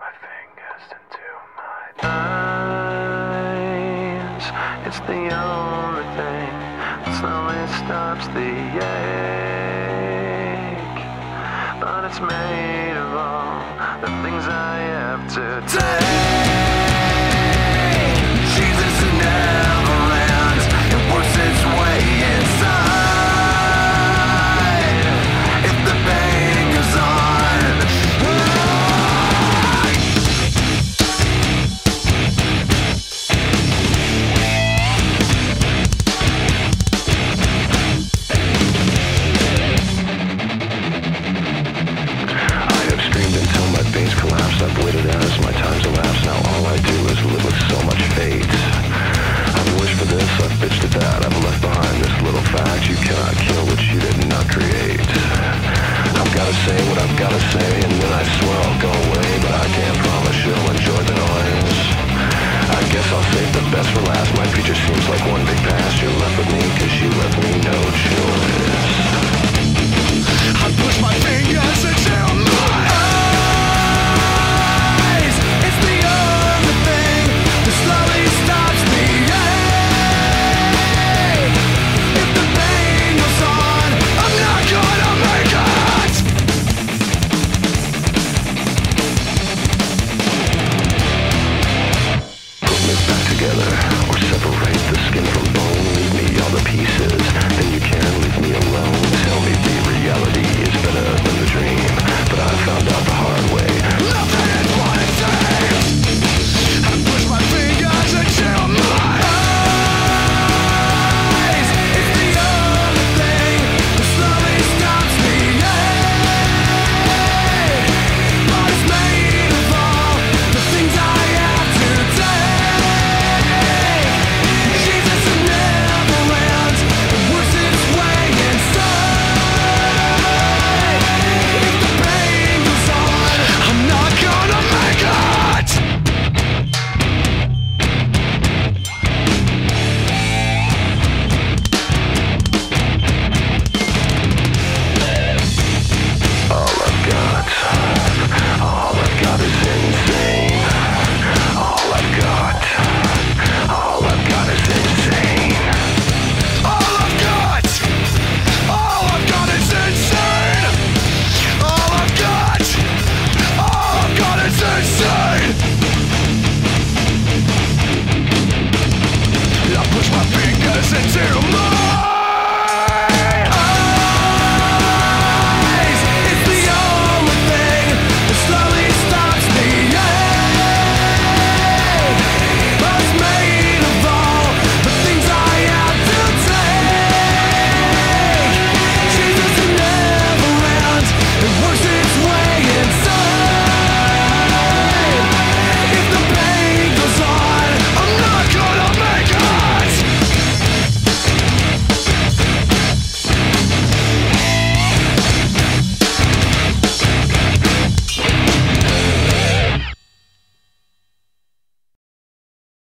my fingers into my eyes. It's the only thing that slowly stops the ache. But it's made of all the things I have to take. Jesus never ends. It works its way inside. If the pain goes on. I've waited as my time's elapsed. Now all I do is live with so much fate. I've wished for this, I've bitched at that. I've left behind this little fact: you cannot kill what you did not create. I've gotta say what I've gotta say, and then I swear I'll go away. But I can't promise you'll enjoy the noise. I guess I'll save the best for last. My future seems like one big past. You're left with me cause you left me no choice.